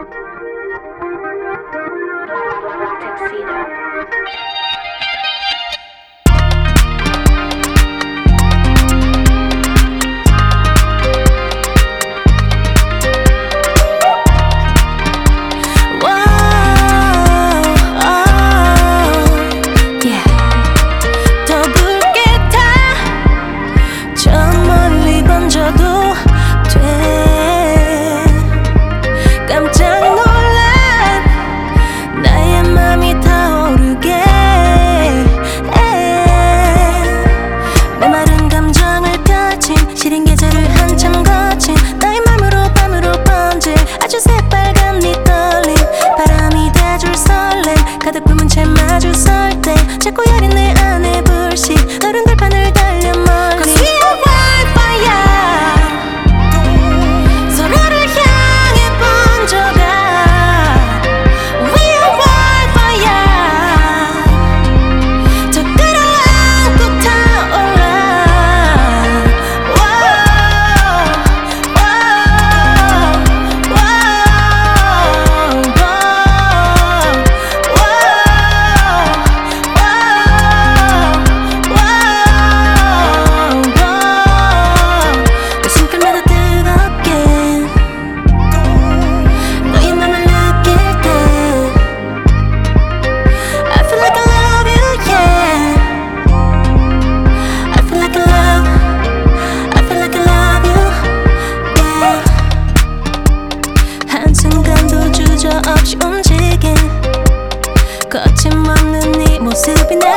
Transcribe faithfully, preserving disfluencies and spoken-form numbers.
가득 품은 채 마주 설 때 자꾸 여린 내 안에 불씨 너른 들판을 달려 멀리 Cause we are wildfire 서로를 향해 번져가 We are wildfire 더 끌어안고 타올라 Wow, wow, wow, 없이 움직인 거침없는 네 모습이 나